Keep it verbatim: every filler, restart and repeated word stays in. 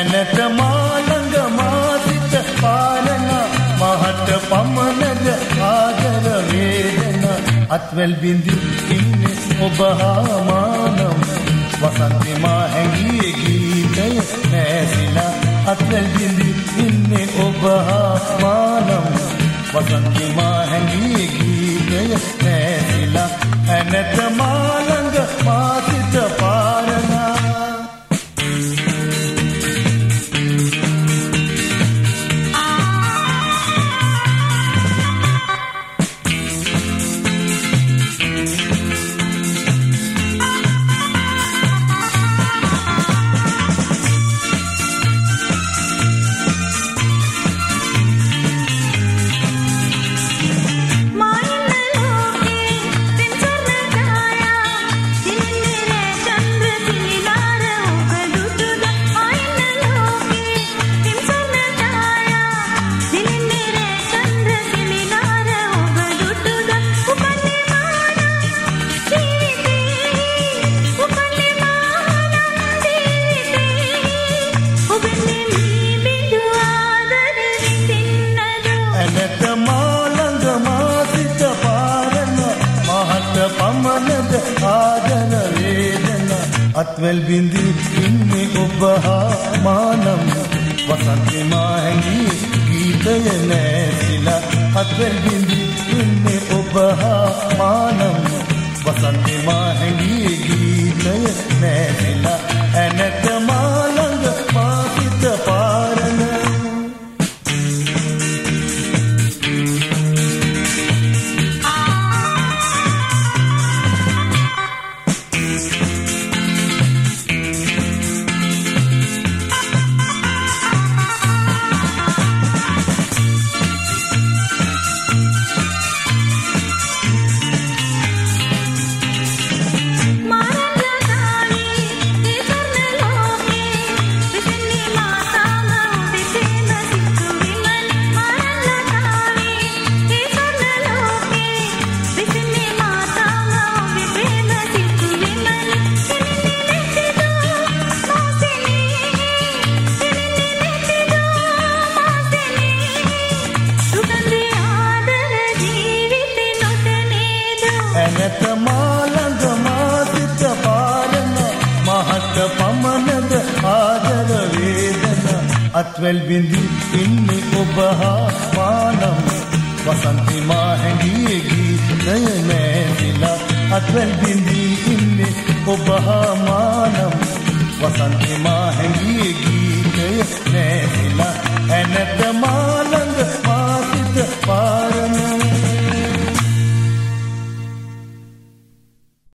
ඇනත මාළඟ මාසිත පාරණ මහට පමණද ආදර වේදන අත්වැල් බිඳි ඉන්නේ ඔබ හා මානම් වසන්තේ මා හැඟියේ ගීතය නැසිලා අත්වැල් බිඳි ඉන්නේ ඔබ හා මානම් වසන්තේ මා හැඟියේ ගීතය නැසිලා ඇනත මාළඟ මාසිත පාරණ අත්වැල් බිඳි ඉන්නේ ඔබ හා මානම් වසන්තේ මා හැඟියේ ගීතය නැසිලා අත්වැල් බිඳි ඉන්නේ ඔබ හා මානම් වසන්තේ මා හැඟියේ ගීතය නැසිලා ඇනත මාළඟ මාසිත පාරණ ඇනත මාළඟ මාසිත පාරණ මහට පමණද ආදර වේදන අත්වැල් බිඳි ඉන්නේ ඔබ හා මානම් වසන්තේ මා හැඟියේ ගීතය නැසිලා අත්වැල් බිඳි ඉන්නේ ඔබ හා මානම් වසන්තේ මා හැඟියේ ගීතය නැසිලා ඇනත මා